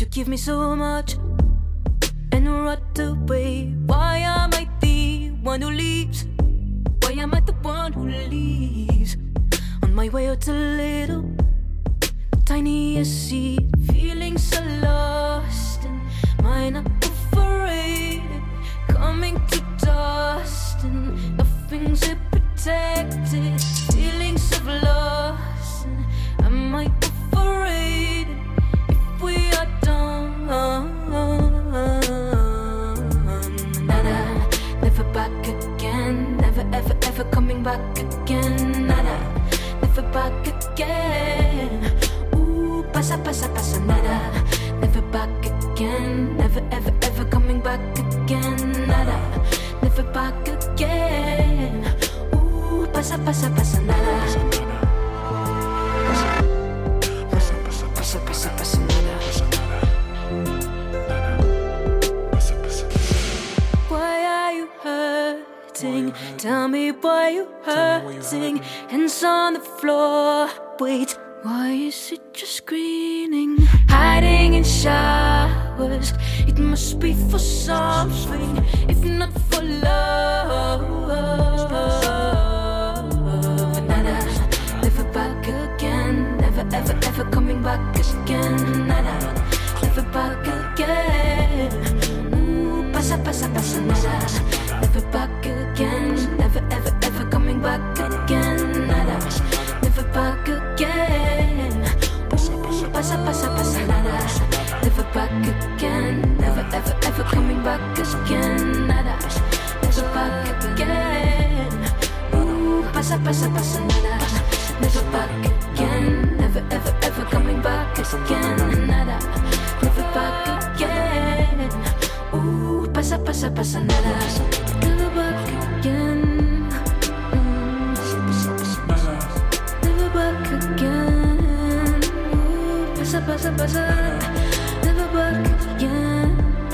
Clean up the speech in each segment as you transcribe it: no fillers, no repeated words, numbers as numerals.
you give me so much and right away? Why am I the one who leaves? Why am I the one who leaves? On my way out a little tiniest seed, feeling so lost and mine up overrated, coming to dust and nothing's protected, feelings of loss and am I overrated if we are done? Nada, never back again, never ever ever coming back again. Nada, never back again. Pasa, pasa, pasa, nada. Never back again. Never, ever, ever coming back again. Nada. Never back again. Ooh, pasa, pasa, pasa, nada. Pasa, pasa, pasa, pasa, pasa, nada. Why are you hurting? Tell me why you hurting. Hands on the floor. Wait. Why is it just greening? Hiding in showers. It must be for something, if not for love. Nada, never back again. Never ever ever coming back again. Nada, never back again. Ooh, pasa, pasa, pasa, nada. Never back again. Never ever ever coming back again. Nada, never back again. Ooh, pasa, pasa, pasa, nada. Never back again. Never ever ever coming back again. Nada, never back again. Ooh, pasa, pasa, pasa, nada. Never back again. Never ever ever coming back again. Nada, never back again. Ooh, pasa, pasa, pasa, nada. Never back again. Never back again. Ooh, pasa, pasa, pasa. Never back again.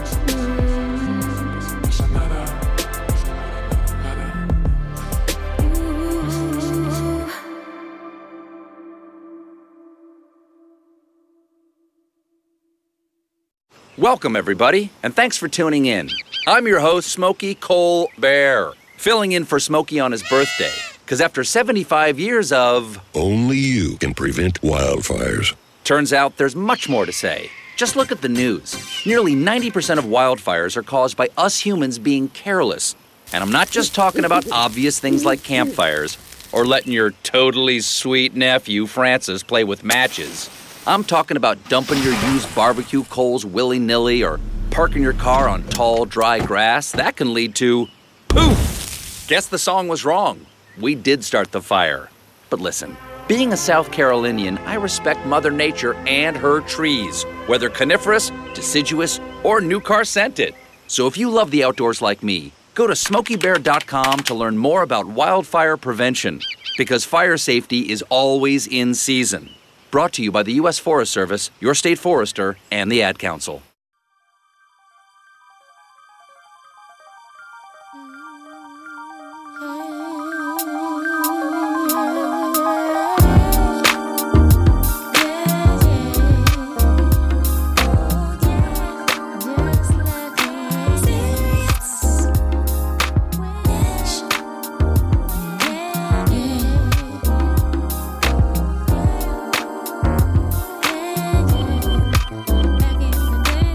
Welcome, everybody, and thanks for tuning in. I'm your host, Smokey Cole Bear, filling in for Smokey on his birthday, because after 75 years of... Only you can prevent wildfires. Turns out there's much more to say. Just look at the news. Nearly 90% of wildfires are caused by us humans being careless. And I'm not just talking about obvious things like campfires, or letting your totally sweet nephew, Francis, play with matches. I'm talking about dumping your used barbecue coals willy-nilly or parking your car on tall, dry grass. That can lead to poof! Guess the song was wrong. We did start the fire. But listen, being a South Carolinian, I respect Mother Nature and her trees, whether coniferous, deciduous, or new car scented. So if you love the outdoors like me, go to SmokeyBear.com to learn more about wildfire prevention, because fire safety is always in season. Brought to you by the U.S. Forest Service, your state forester, and the Ad Council. Back in the day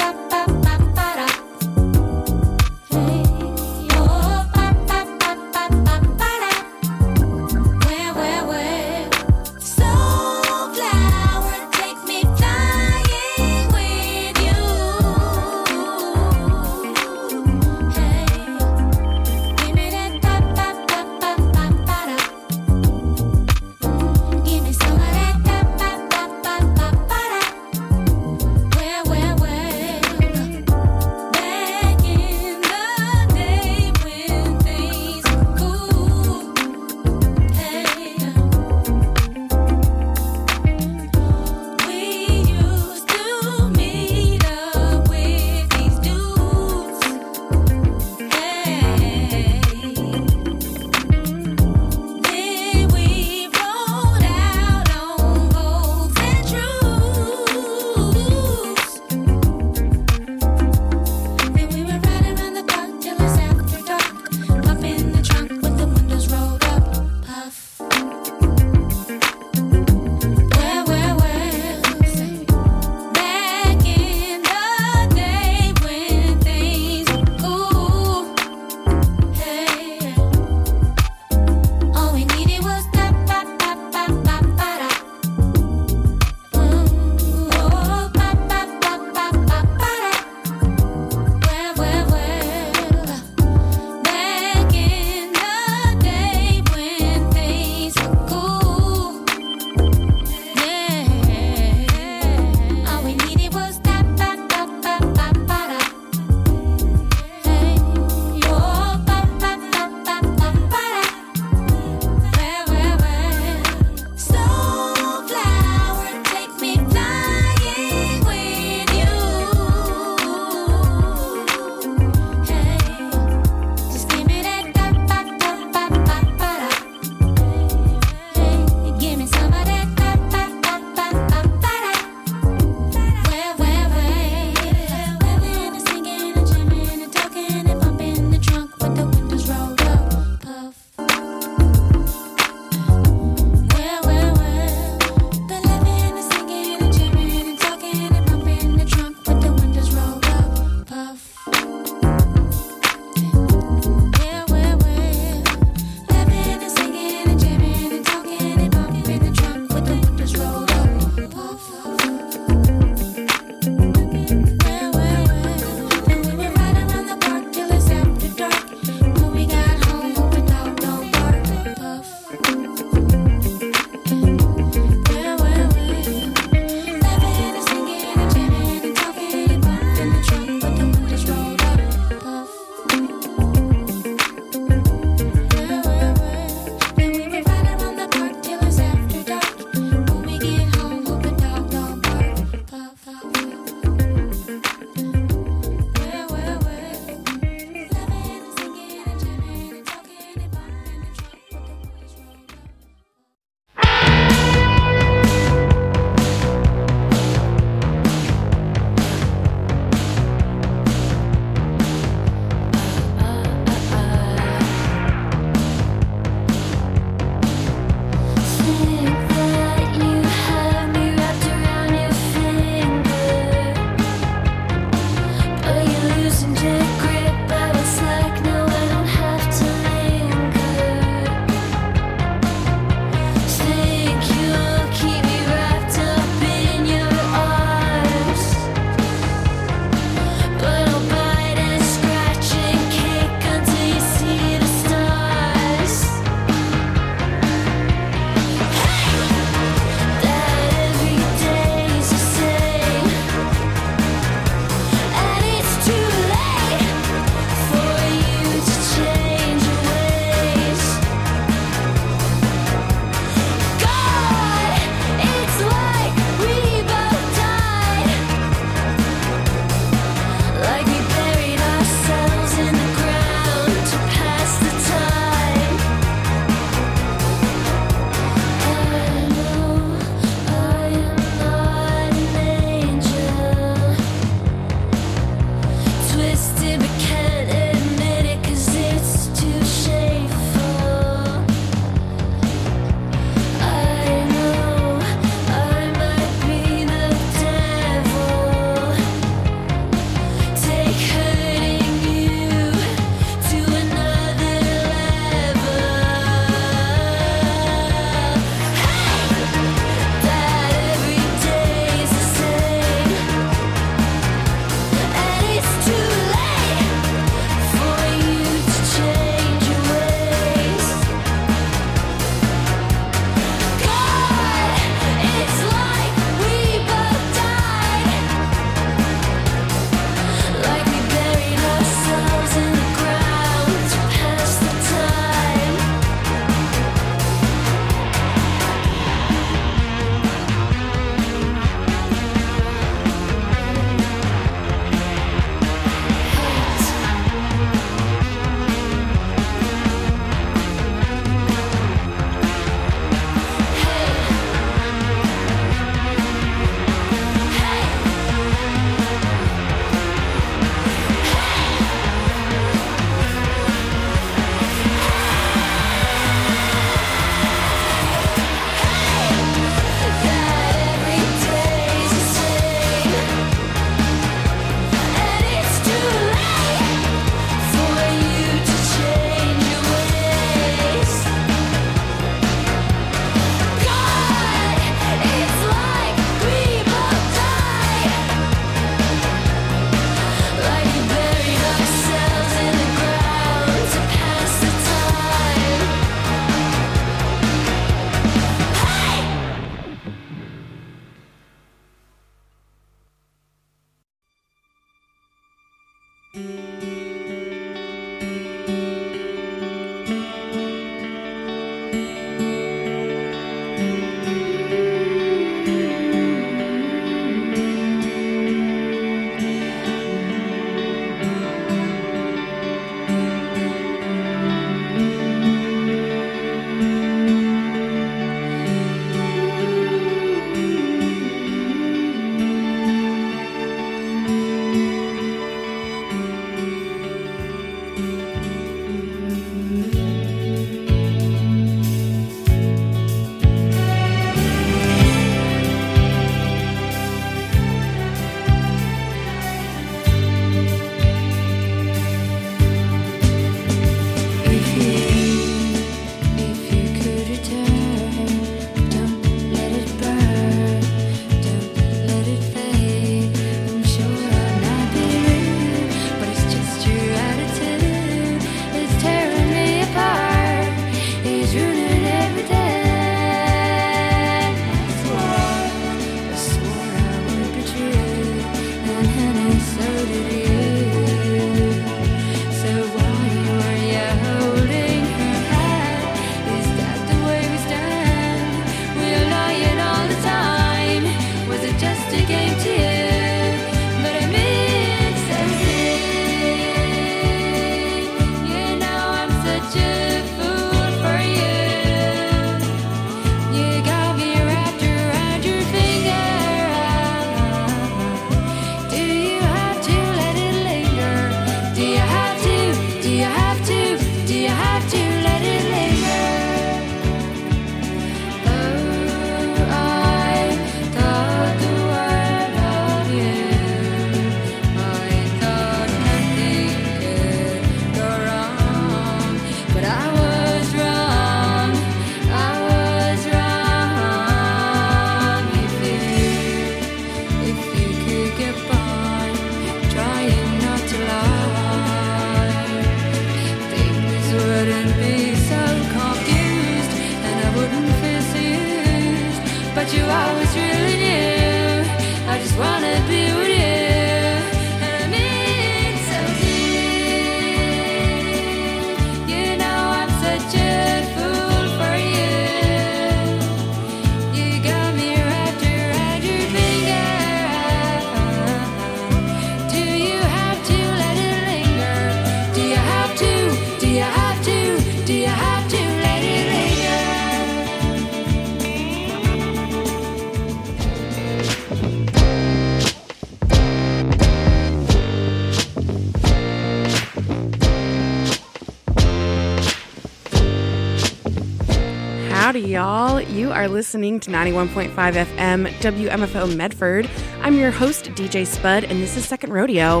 Howdy, y'all. You are listening to 91.5 FM WMFO Medford. I'm your host, DJ Spud, and this is Second Rodeo.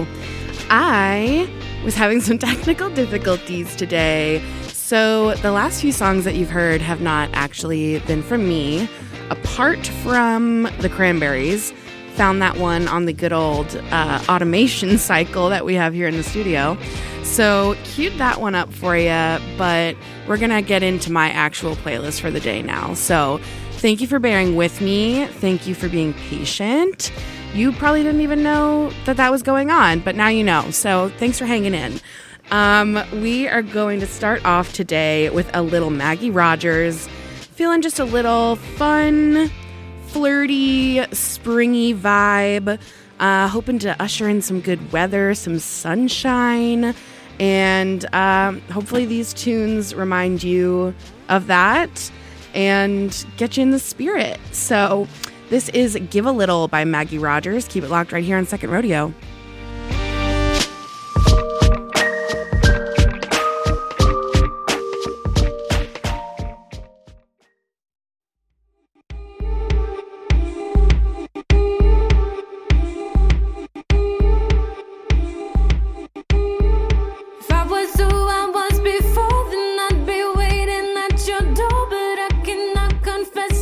I was having some technical difficulties today, so the last few songs that you've heard have not actually been from me, apart from the Cranberries. Found that one on the good old automation cycle that we have here in the studio. So queued that one up for you, but we're going to get into my actual playlist for the day now. So thank you for bearing with me. Thank you for being patient. You probably didn't even know that was going on, but now you know. So thanks for hanging in. We are going to start off today with a little Maggie Rogers. Feeling just a little fun, flirty, springy vibe. Hoping to usher in some good weather, some sunshine, and hopefully these tunes remind you of that and get you in the spirit. So this is Give a Little by Maggie Rogers. Keep it locked right here on Second Rodeo.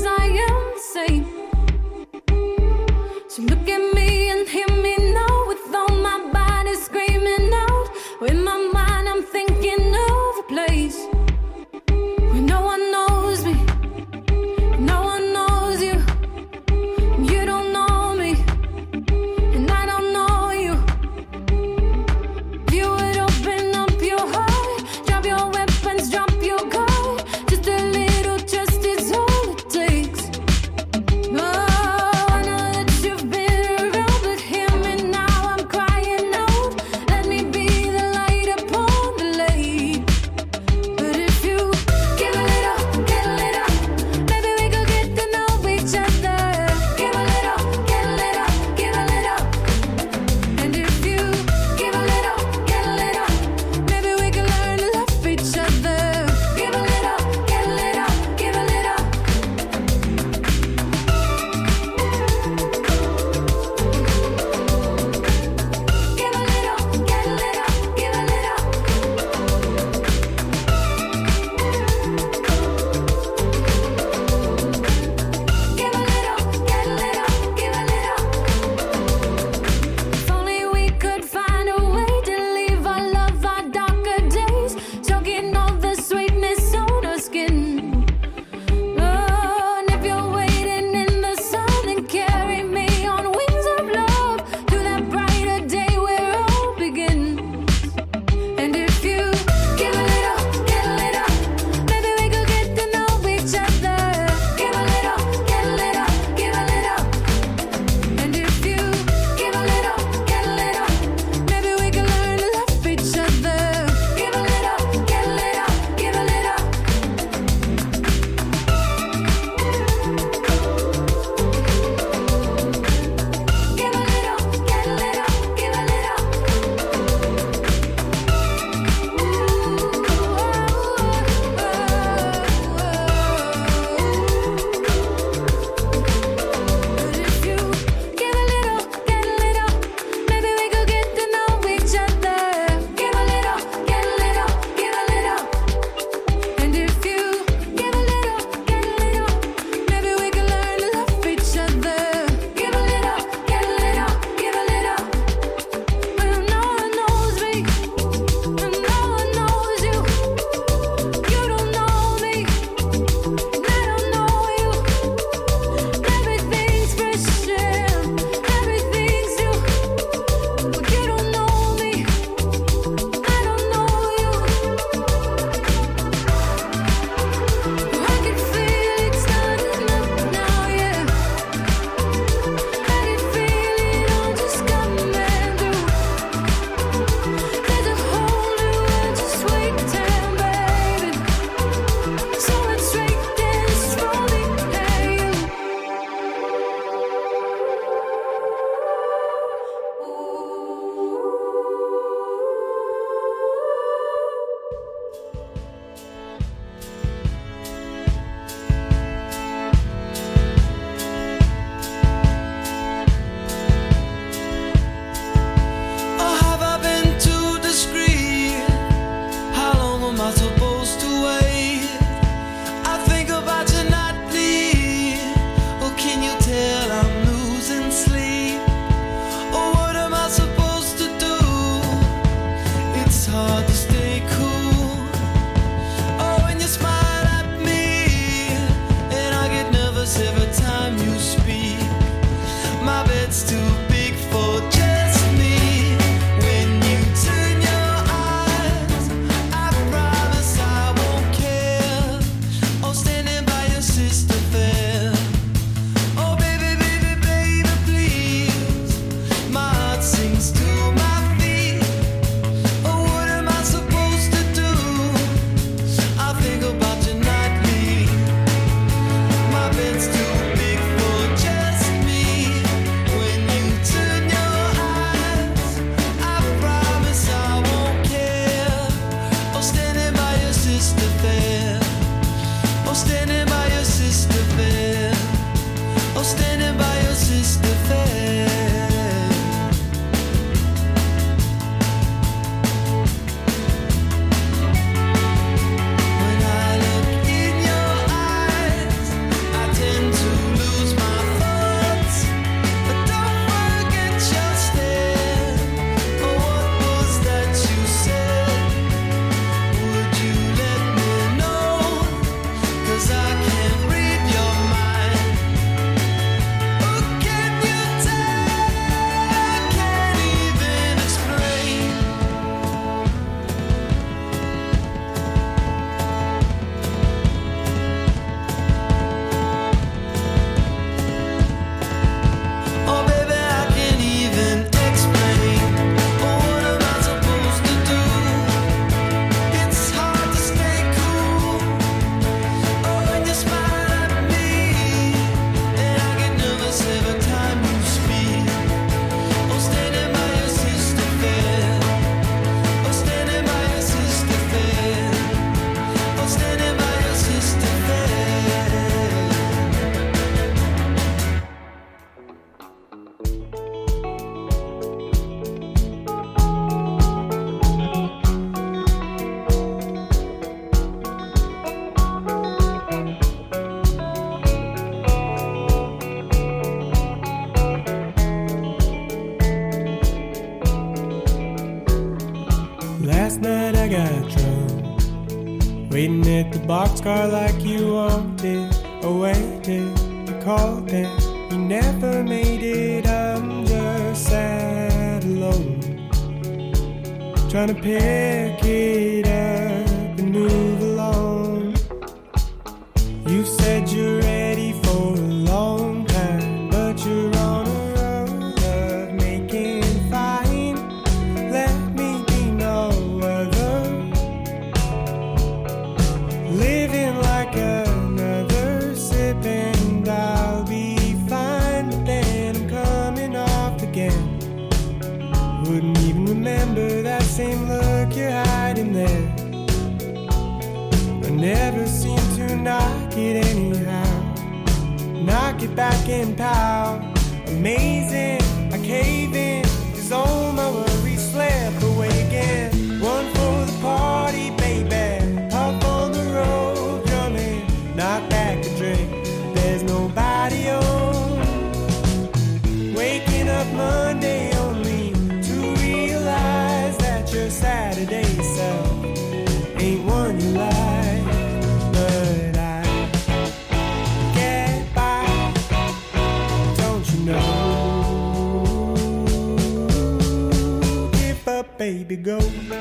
So look at me and hear me now with Last night I got drunk, waiting at the boxcar like you wanted. I waited, you called and you never made it. I'm just sad alone, trying to pick it up and move along. You said you're ready for a long time, but you're on a road of making it fine. Let me be no other, living like another sip and I'll be fine. But then I'm coming off again. Wouldn't even remember that same look you're hiding there. I never seem to knock it anyhow, knock it back in power. Amazing, I cave in, 'cause all my worries slip away again. One for the party, baby, puff on the road, drumming, knock back a drink, there's nobody home. Waking up Monday only to realize that your Saturday self ain't one you like. But I get by, don't you know? Give up, baby, go.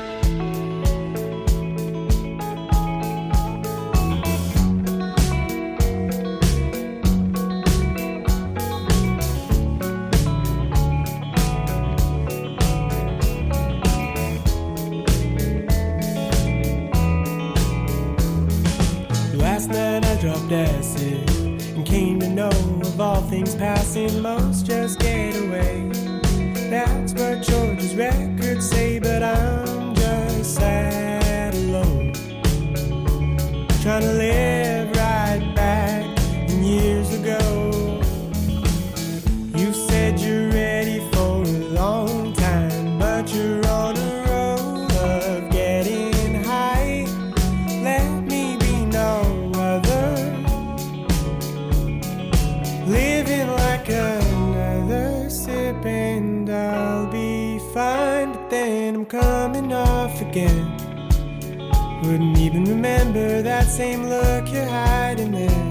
Last night I dropped acid and came to know of all things passing, most just get away. That's what George's records say, but I'm just sad alone, trying to live right back in years ago. You said you're ready for a long time, but you're on a road of getting high. Let me be no other, living like another sip and I'll be fine. But then I'm coming off again. Wouldn't even remember that same look you're hiding there.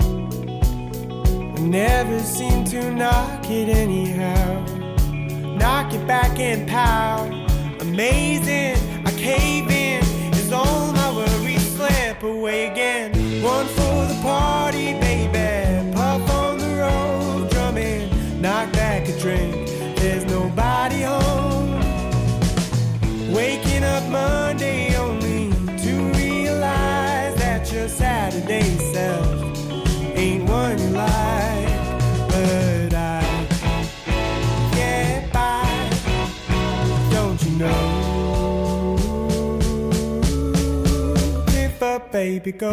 I never seem to knock it anyhow, knock it back in power. Amazing, I cave in, is all my worries slip away again. One for the party, baby, puff on the road, drumming, knock back a drink, there's nobody home. Waking up Monday only to realize that your Saturday self ain't one you like. But I get by, don't you know? Give up, baby, go.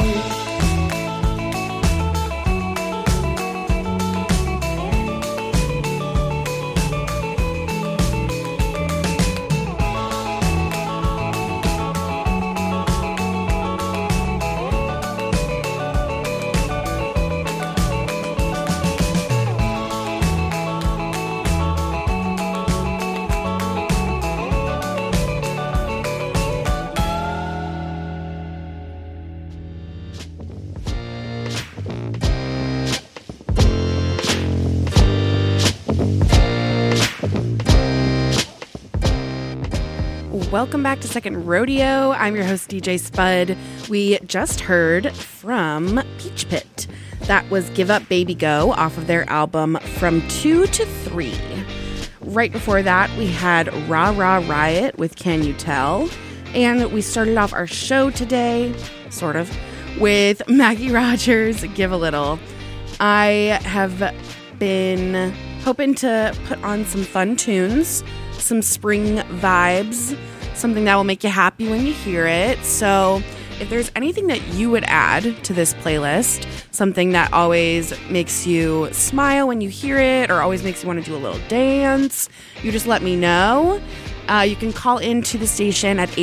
Welcome back to Second Rodeo. I'm your host, DJ Spud. We just heard from Peach Pit. That was Give Up Baby Go off of their album From 2 to 3. Right before that, we had Rah Rah Riot with Can You Tell? And we started off our show today, sort of, with Maggie Rogers' Give a Little. I have been hoping to put on some fun tunes, some spring vibes, something that will make you happy when you hear it. So if there's anything that you would add to this playlist, something that always makes you smile when you hear it or always makes you want to do a little dance, you just let me know. You can call into the station at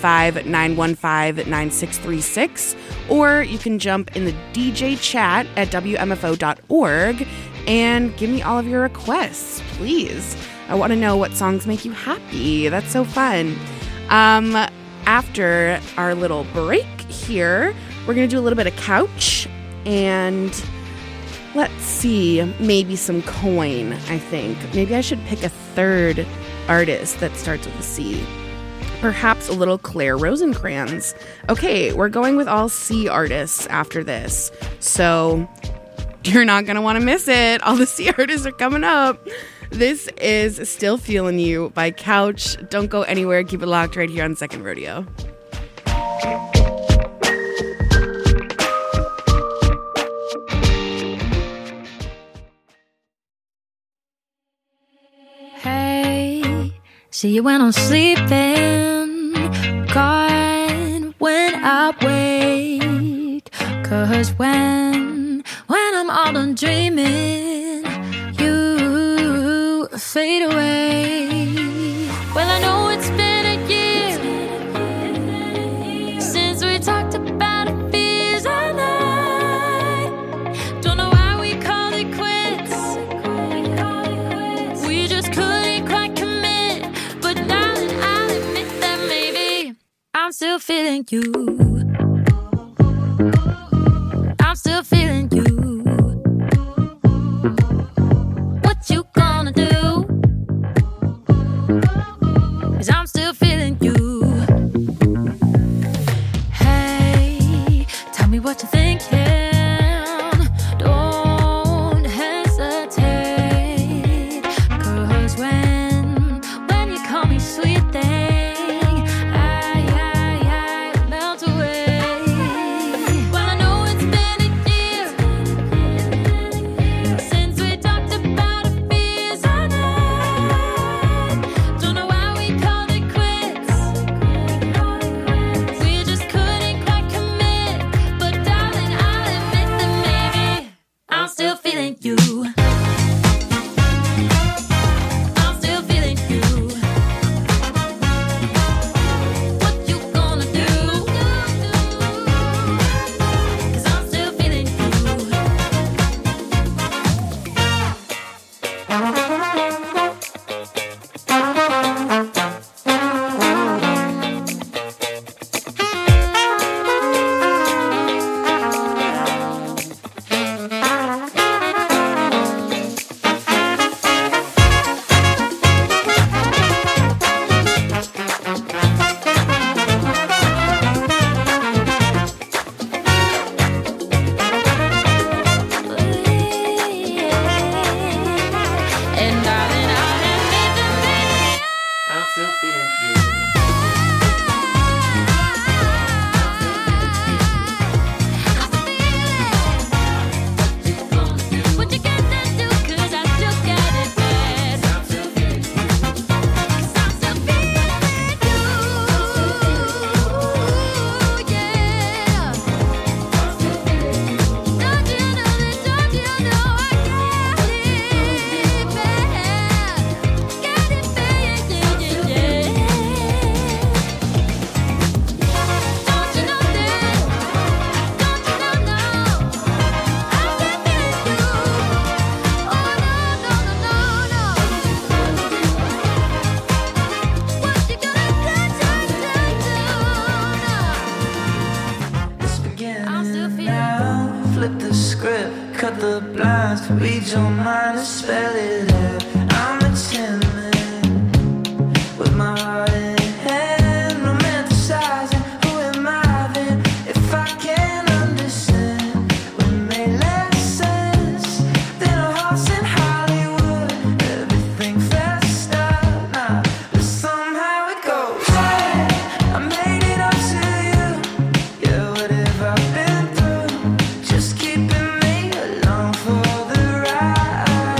855-915-9636, or you can jump in the DJ chat at WMFO.org and give me all of your requests, please. I want to know what songs make you happy. That's so fun. after our little break here, we're going to do a little bit of couch and let's see, maybe some coin, I think. Maybe I should pick a third artist that starts with a C. Perhaps a little Claire Rosencrantz. Okay, we're going with all C artists after this. So you're not going to want to miss it. All the C artists are coming up. This is Still Feeling You by Couch. Don't go anywhere. Keep it locked right here on Second Rodeo. Hey, see you when I'm sleeping, gone when I wake. 'Cause when I'm all done dreaming, you fade away. Well, I know it's been a year since we talked about it feels all night. Don't know why we called it quits. We just couldn't quite commit. But darling, I'll admit that maybe I'm still feeling you. I'm still feeling you. What you gonna do? 'Cause I'm still feeling you. Hey, tell me what you're thinking. Don't hesitate. 'Cause when you call me sweet thing, I melt away. Well, I know it's been a year since we talked about it feels all night. Don't know why we called it quits. We just couldn't quite commit. But darling, I'll admit that maybe I'm still feeling you. I'm still feeling you. What you gonna do? 'Cause I'm still feeling you. And darling, I'll admit that maybe I'm still feeling you. What you gonna do? 'Cause I still got it bad. 'Cause I'm still feeling you. Yeah. Don't you know that? Don't you know I got it bad? Got it bad, yeah, yeah, yeah. Don't you know that? Don't you know, no? I'm still feeling you. Oh, no, no, no, no, no. What you gonna do? It's beginning I'm still feeling now. Flip the script, cut the blinds, read your mind and spell it out. I'm a tin man with my heart in hand, romanticizing. Who am I then? If I can't understand what made less sense than a horse in Hollywood, everything fessed up now, but somehow it goes. Hey, I made it up to you. Yeah, what have I been through? Just keeping me along for the ride.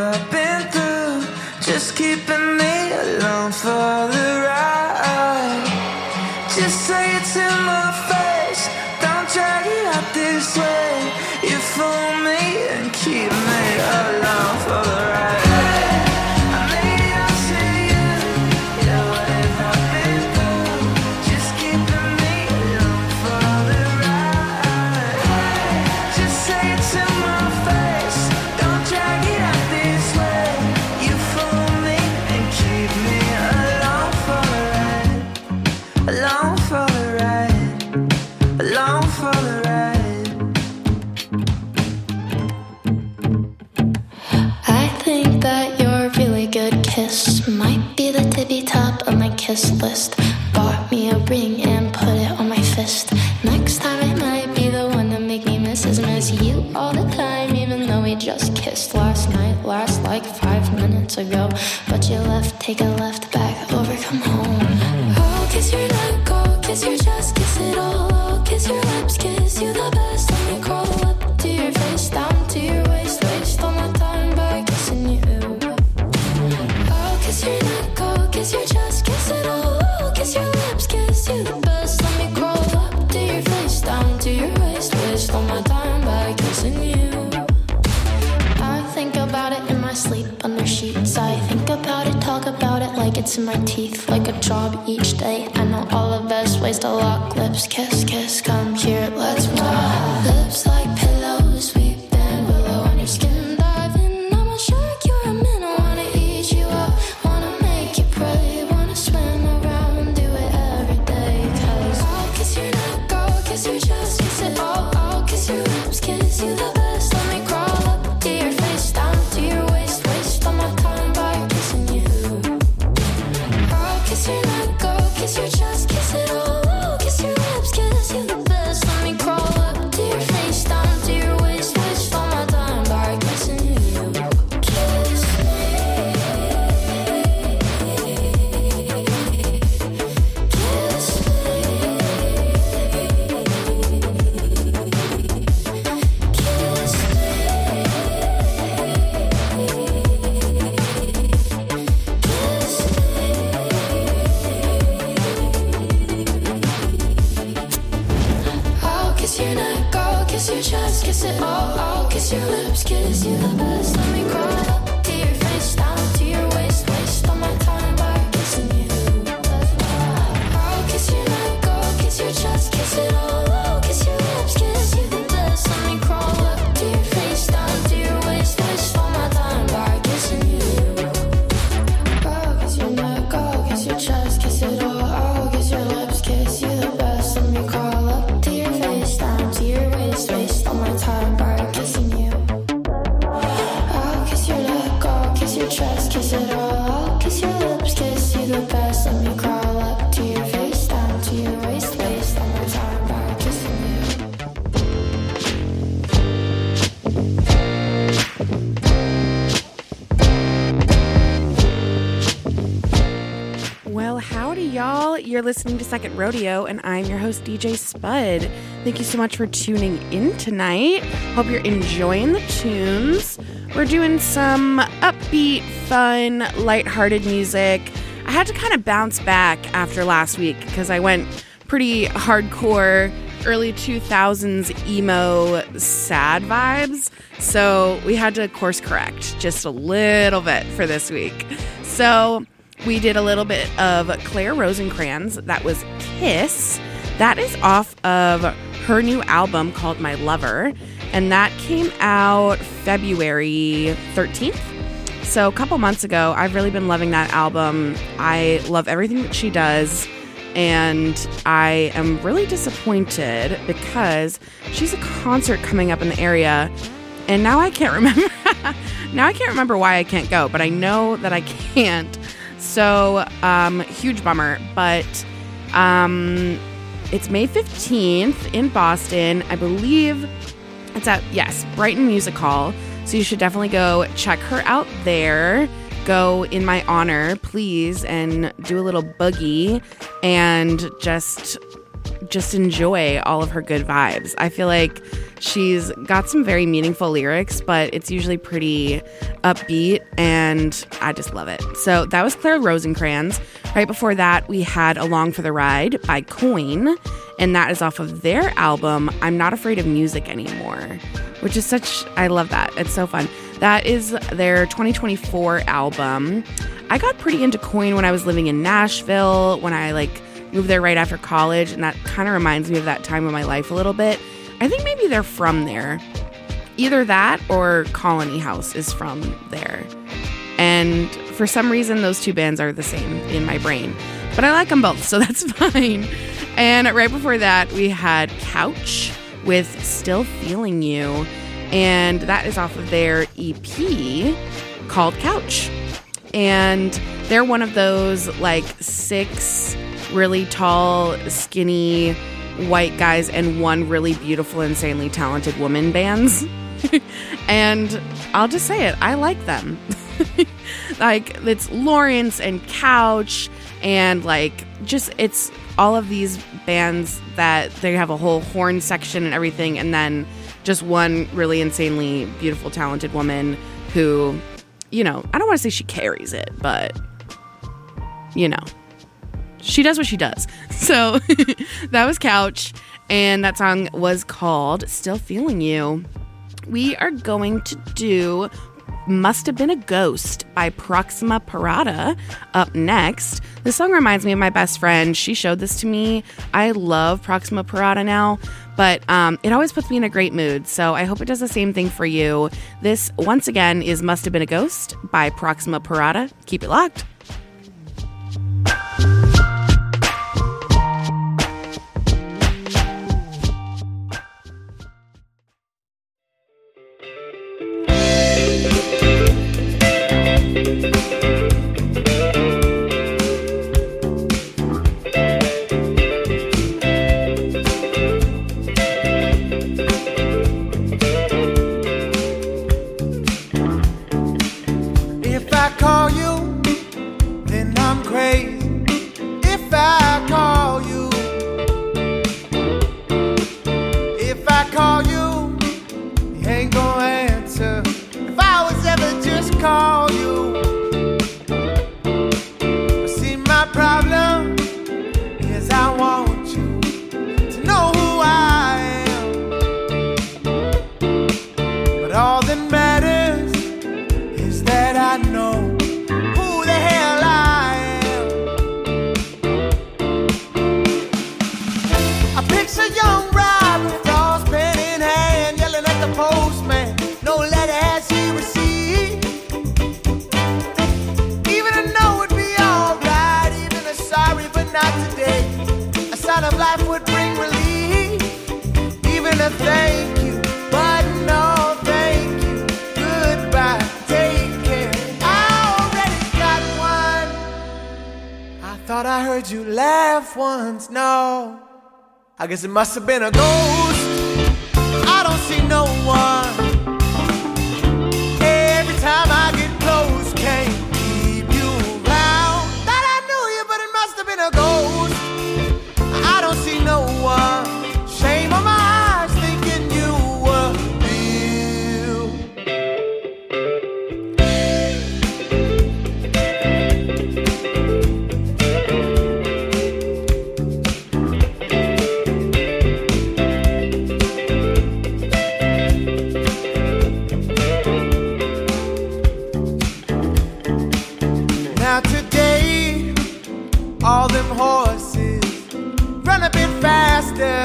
I been through? Just keeping me along for the ride. Just say it to my face, don't drag it out this way. You fool me and keep me along for the ride. I made it up to you, yeah, what have I been through? Just keeping me along for the ride. Just say it to my face, don't drag it out this way. You fool me and keep me along for the ride. Along for the ride. Along for the ride. I think that your really good kiss might be the tippy top of my kiss list. Bought me a ring and put it on my fist. Next time it might be the one to make me miss you all the time, even though we just kissed last night. Last like 5 minutes ago, but you left, take a left back over, come home. Oh, kiss your neck, oh, kiss your chest, kiss it all. Oh, kiss your lips, kiss you the best. Let me crawl up to your face, down to your waist, waste all my time by kissing you. Oh, kiss your neck, oh, kiss your chest, kiss it all. Oh, kiss your lips, kiss you the best. Let me crawl up to your face, down to your waist, waste all my time by kissing you. I think about it in my sleep under sheets. I think about it, talk about it like it's in my teeth, like a job each day. I know all the best ways to lock lips. Kiss, kiss, come here, let's rock. Lips like pillows, we've been below on your skin, diving. I'm a shark, you're a minnow. Wanna eat you up, wanna make you pray, wanna swim around, do it every day. Cause I'll kiss your neck, I'll kiss your chest, kiss it all. I'll kiss your lips, kiss you the best. Let me crawl up to your face, down to your waist, waste all my time by kissing you. I'll kiss your neck, I'll kiss your chest, kiss it all. I'll kiss your lips, kiss you the best. Let me crawl up to your face, down to your waist, waste all my time by kissing you. Kiss me. Kiss me. Kiss I'll kiss your neck, I'll kiss your chest, kiss it all. I'll kiss your lips, kiss you the best. Let me crawl up to your face, down to your waist, waste all my time by kissing you. I'll kiss your neck, I'll kiss your chest, kiss it all. I'll kiss your lips, kiss you the best. Let me crawl up to your face, down to your waist, waste all my time by kissing you. I'll kiss your neck, I'll kiss your chest, kiss it all. I'll kiss your lips, kiss you the best. Let me crawl up to your face, down to your waist, waste all my time by kissing you. I'll kiss your neck, I'll kiss your chest, kiss it all. I'll kiss your lips, kiss you the best. Let me crawl up to your face, down to your waist, waste all my time by kissing you. Well, howdy, y'all. You're listening to Second Rodeo, and I'm your host, DJ Spud. Thank you so much for tuning in tonight. Hope you're enjoying the tunes. We're doing some upbeat, fun, lighthearted music. I had to kind of bounce back after last week because I went pretty hardcore early 2000s emo sad vibes. So we had to course correct just a little bit for this week. So we did a little bit of Claire Rosencrans. That was Kiss. That is off of her new album called My Lover. And that came out February 13th. So a couple months ago. I've really been loving that album. I love everything that she does. And I am really disappointed because she's a concert coming up in the area. And now I can't remember. Now I can't remember why I can't go. But I know that I can't. So, huge bummer, but it's May 15th in Boston. I believe it's at, Brighton Music Hall. So you should definitely go check her out there. Go in my honor, please, and do a little boogie and just enjoy all of her good vibes. I feel like She's got some very meaningful lyrics, but it's usually pretty upbeat, and I just love it. So that was Claire Rosencrans. Right before that, we had Along for the Ride by Coin, and that is off of their album, I'm Not Afraid of Music Anymore, which is I love that. It's so fun. That is their 2024 album. I got pretty into Coin when I was living in Nashville, when I moved there right after college, and that kind of reminds me of that time of my life a little bit. I think maybe they're from there. Either that or Colony House is from there. And for some reason, those two bands are the same in my brain. But I like them both, so that's fine. And right before that, we had Couch with Still Feeling You. And that is off of their EP called Couch. And they're one of those 6 really tall, skinny white guys and one really beautiful, insanely talented woman bands. And I'll just say it, I like them. It's Lawrence and Couch and it's all of these bands that they have a whole horn section and everything, and then just one really insanely beautiful, talented woman who, I don't want to say she carries it, but she does what she does. So that was Couch, and that song was called Still Feeling You. We are going to do Must Have Been a Ghost by Proxima Parada up next. This song reminds me of my best friend. She showed this to me. I love Proxima Parada now, but it always puts me in a great mood, so I hope it does the same thing for you. This, once again, is Must Have Been a Ghost by Proxima Parada. Keep it locked. I guess it must have been a ghost. I don't see no one. Every time I get close, can't keep you around. Thought I knew you, but it must have been a ghost. I don't see no one. Shame on my eyes thinking you were all them horses run a bit faster.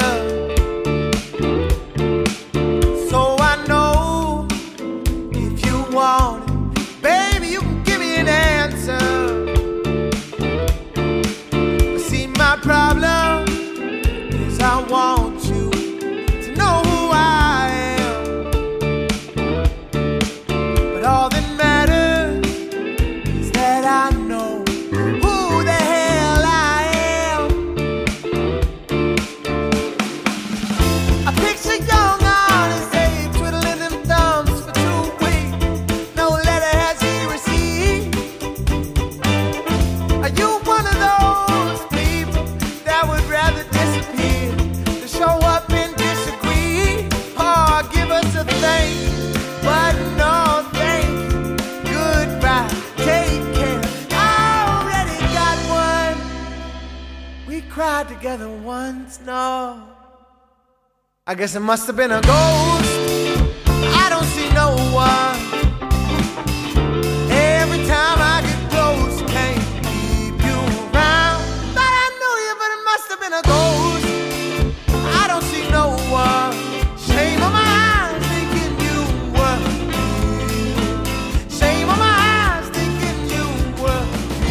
So I know if you want it, baby, you can give me an answer. But see, my problem is I want you to know who I am. But all that matters is that I know who the hell I am. cried together once, no. I guess it must have been a ghost. I don't see no one. Every time I get close, can't keep you around. Thought I knew you, but it must have been a ghost. I don't see no one. Shame on my eyes thinking you were here. Shame on my eyes thinking you were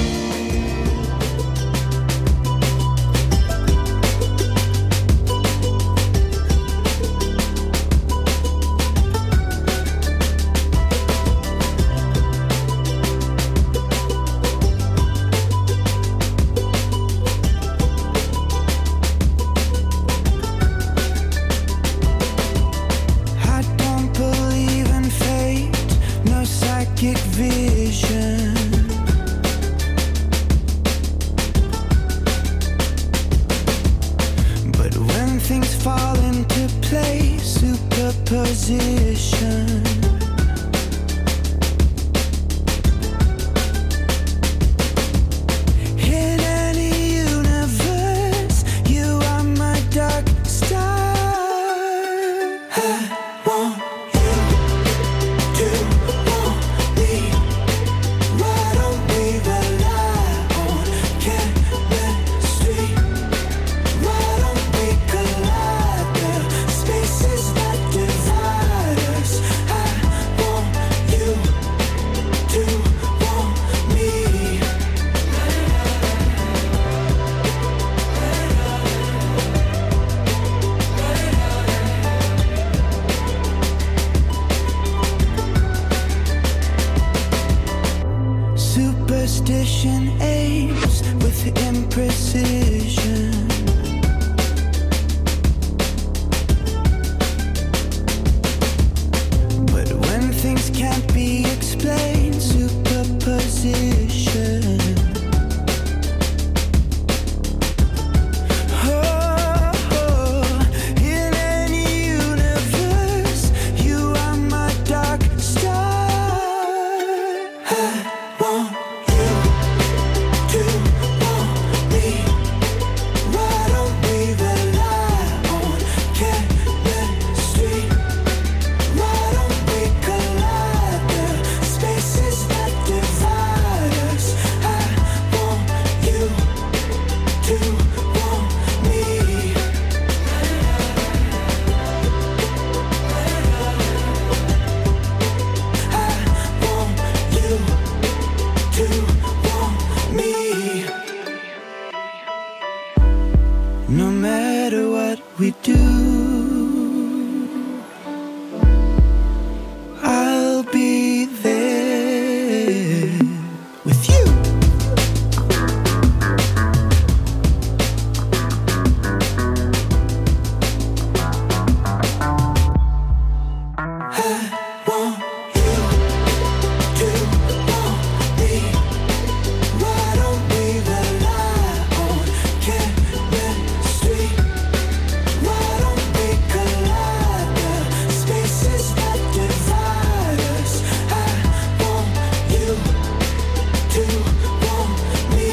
vision. But when things fall into place, superposition. In any universe, you are my dark star. I want you to want me. Why don't we rely on chemistry? Why don't we collide? The spaces that divide us. I want you to want me. Superstition aims with imprecision. But when things can't be explained, superposition. In any universe, you are my dark star. I want you to want me. Why don't we rely on chemistry? Why don't we collide? The spaces that divide us. I want you to want me. I want you to want me. No matter what we do, I'll be there with you. I want you to want me. Why don't we rely on chemistry? Why don't we collide? The spaces that divide us. I want you to want me.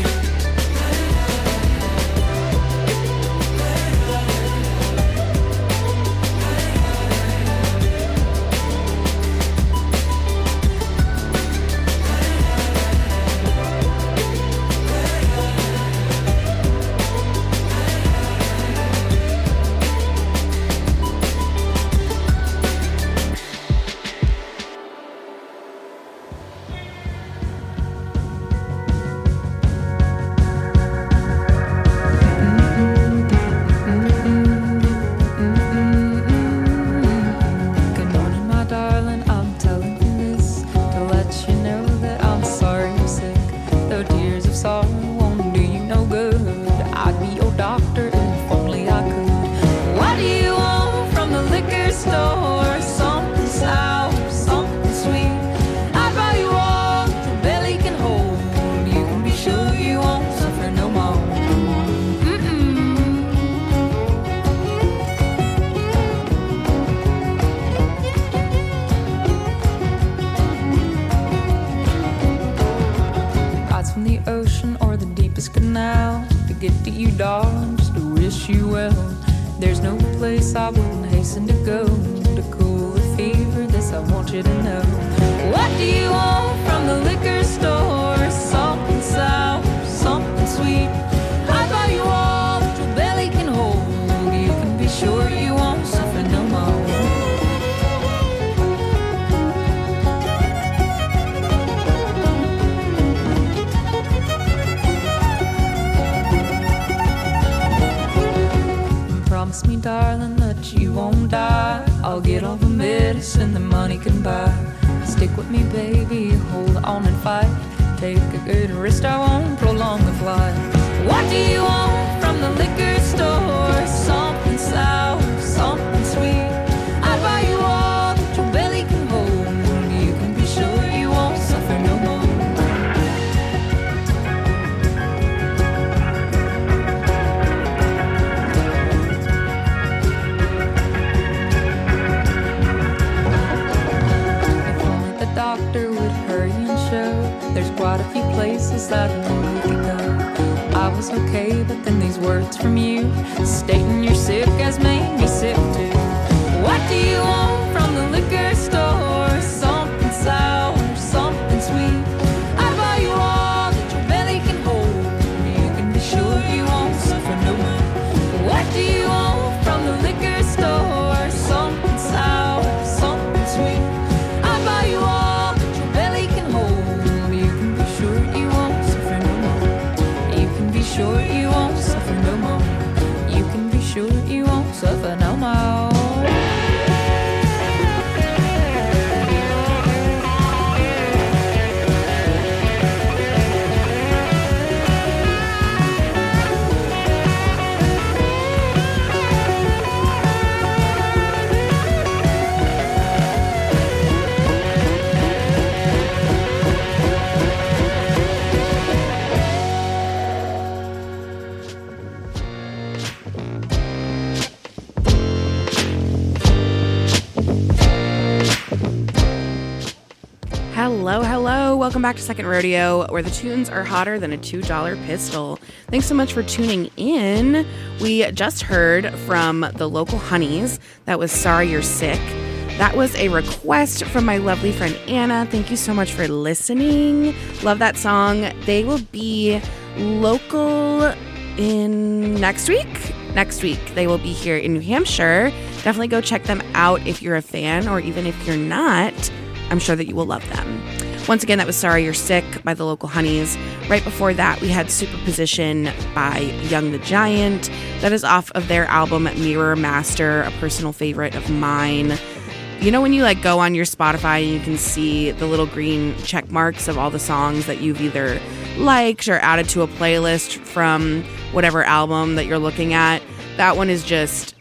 Good morning, my darling. I'm telling you this to let you know that I'm sorry you're sick. Though tears of sorrow won't do you no good. I'd be your doctor if only I could. What do you want from the liquor store? Something sour, something sweet. I'd buy you all your belly can hold. You can be sure you won't suffer no more. Rides from the ocean or the deepest canal. to get to you, darling, just to wish you well. There's no place I wouldn't hasten to go to cool the fever, this I want you to know. What do you want from the liquor store? Something sour, something sweet. I buy you all that your belly can hold. You can be sure you won't suffer no more. Promise me, darling, that you won't die. I'll get all the medicine the money can buy. Stick with me, baby, hold on and fight. Take a good risk, I won't prolong the flight. What do you want from the liquor store? Something sour, something sweet. I'd buy you all that your belly can hold. You can be sure you won't suffer no more. Doctor would hurry and show there's quite a few places that I know we could go. I was okay, but then these words from you stating you're sick has made me sick too. What do you want from the liquor store? Something sour, something sweet. I'd buy you all that your belly can hold. You can be sure you won't suffer no more. What do you want from the liquor store? Something sour, something sweet. I'd buy you all. Sure you won't suffer no more. You can be sure you won't suffer no more. Hello, hello. Welcome back to Second Rodeo, where the tunes are hotter than a $2 pistol. Thanks so much for tuning in. We just heard from the local Honeys. That was Sorry You're Sick. That was a request from my lovely friend Anna. Thank you so much for listening. Love that song. They will be local in next week. Next week, they will be here in New Hampshire. Definitely go check them out if you're a fan, or even if you're not. I'm sure that you will love them. Once again, that was Sorry You're Sick by the local Honeys. Right before that, we had Superposition by Young the Giant. That is off of their album Mirror Master, a personal favorite of mine. You know when you go on your Spotify and you can see the little green check marks of all the songs that you've either liked or added to a playlist from whatever album that you're looking at? That one is just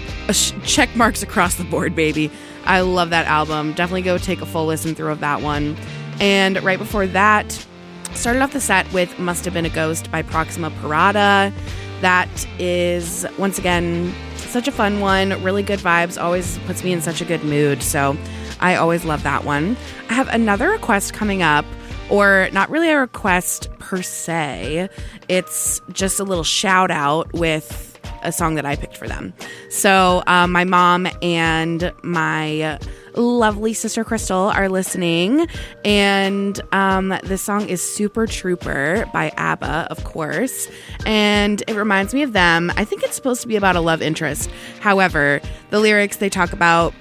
check marks across the board, baby. I love that album. Definitely go take a full listen through of that one. And right before that, started off the set with Must Have Been a Ghost by Proxima Parada. That is, once again, such a fun one. Really good vibes. Always puts me in such a good mood. So I always love that one. I have another request coming up, or not really a request per se. It's just a little shout out with a song that I picked for them. So my mom and my lovely sister Crystal are listening, and this song is Super Trooper by ABBA, of course, and it reminds me of them. I think it's supposed to be about a love interest. However, the lyrics, they talk about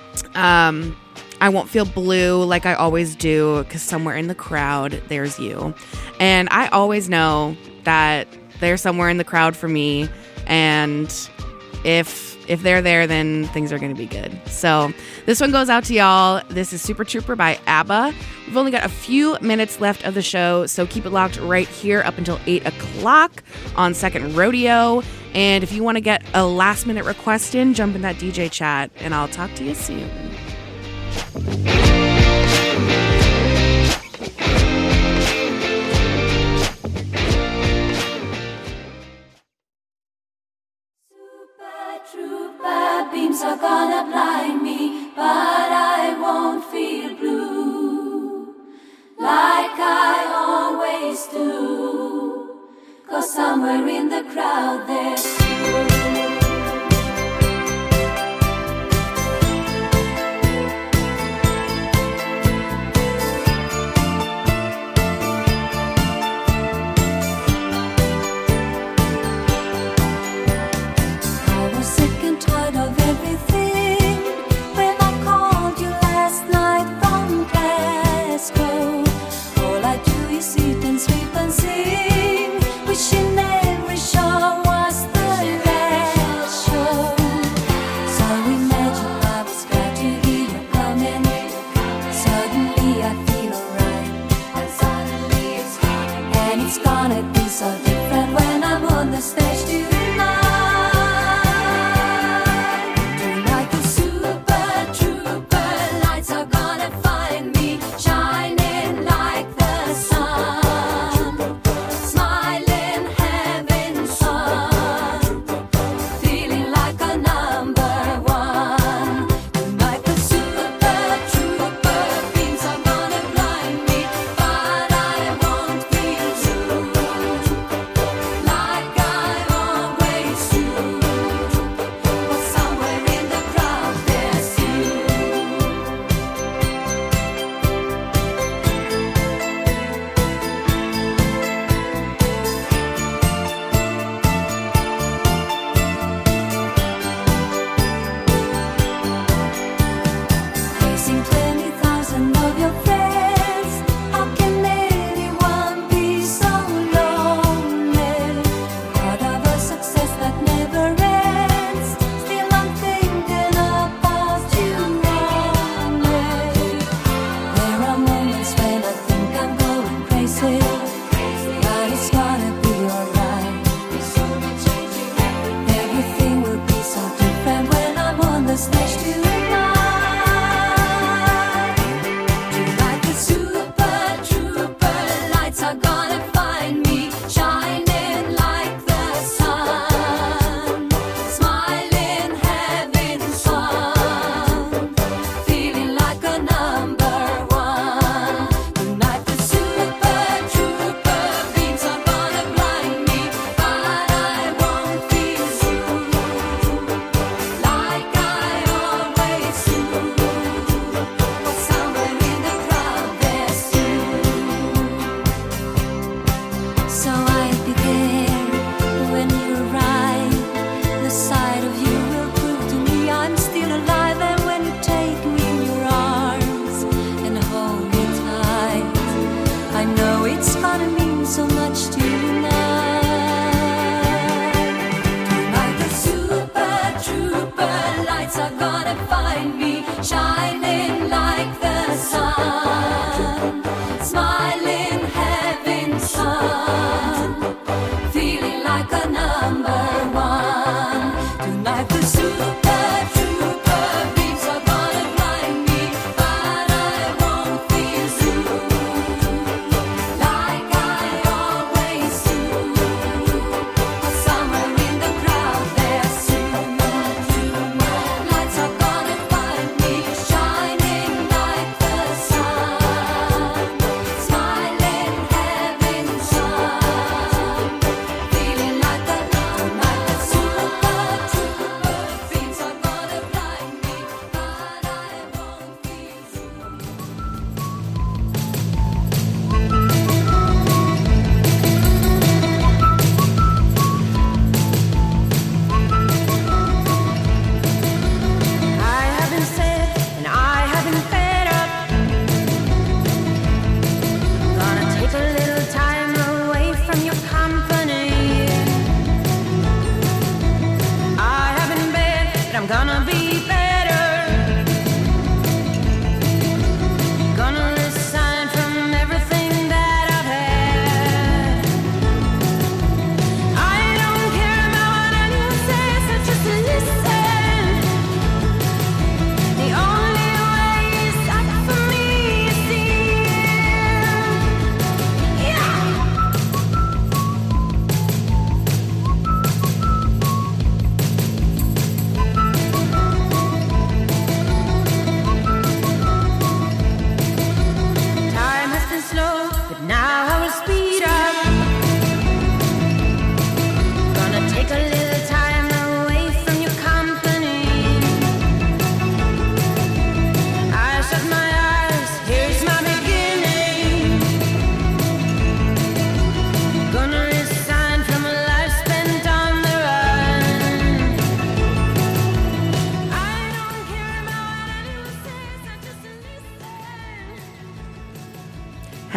I won't feel blue like I always do, because somewhere in the crowd there's you. And I always know that they're somewhere in the crowd for me, and if they're there, then things are going to be good. So this one goes out to y'all. This is Super Trooper by ABBA. We've only got a few minutes left of the show, so keep it locked right here up until 8 o'clock on Second Rodeo. And if you want to get a last-minute request in, jump in that DJ chat, and I'll talk to you soon. Beams are gonna blind me, but I won't feel blue like I always do, 'cause somewhere in the crowd there's wishing every show was the last show. So imagine I was glad to hear you coming. Suddenly I feel alright, and suddenly it's coming. And it's gonna be so different when I'm on the stage tonight. Tonight the super trooper lights are gonna find me shining like the sun. Lights are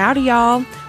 Howdy, y'all.